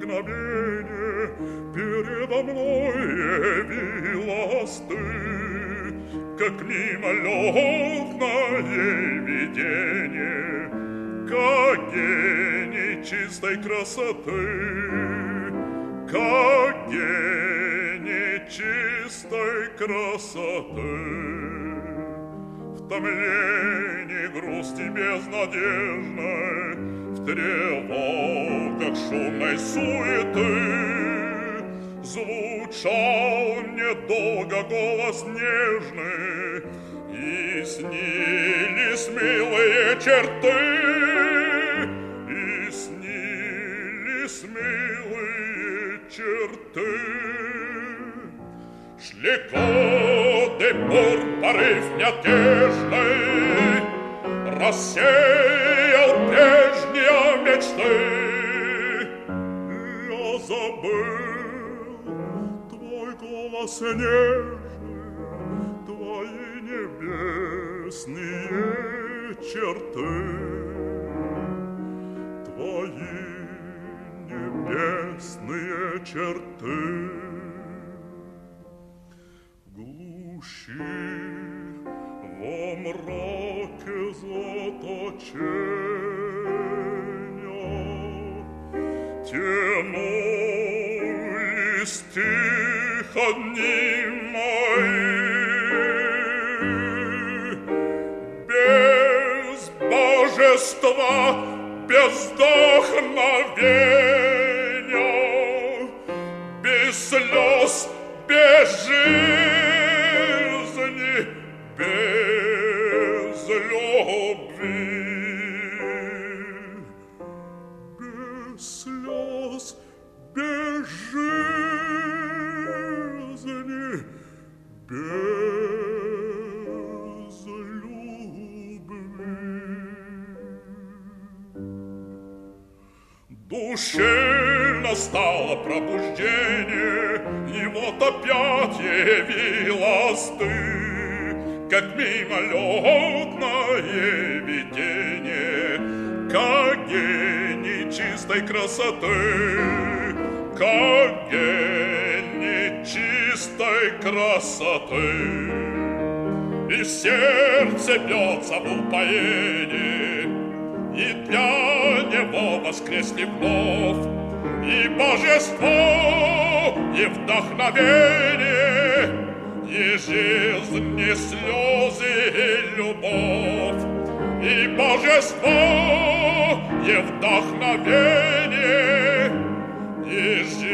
мгновение передо мной явилась ты, как мимолетное видение, как гений чистой красоты, как гений чистой красоты. В томлении грусти безнадежной, в тревогах шумной суеты звучал мне долго голос нежный, и снились милые черты, и снились милые черты. Шли годы, бур, порыв мятежный рассеял прежние мечты. Я забыл твой голос нежный, твои небесные черты, твои небесные черты. Глуши во мраке заточения тянулись тихо дни мои. Без божества, без вдохновения, без слез, без жизни, без любви. Без слез, без жизни, без любви. Душе настало пробуждение, и вот опять явилась ты, как мимолетное видение, как гений чистой красоты, как гений чистой красоты. И сердце бьется в упоении, и для него воскресли вновь и божество, и вдохновение, и жизнь, и слезы, и любовь, и божество, и вдохновение, и жизнь.